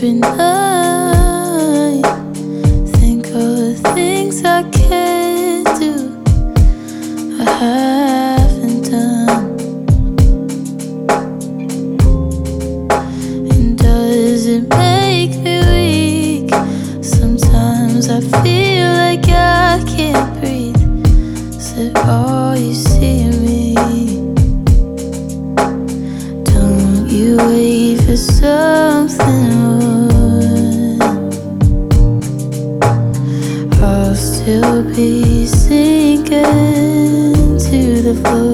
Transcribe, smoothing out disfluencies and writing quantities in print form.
every night. Think of the things I can't do, I haven't done. And does it make me weak? Sometimes I feel like I can't breathe. Is it all you see in me? Don't you wait for something more. I'll still be sinking to the floor.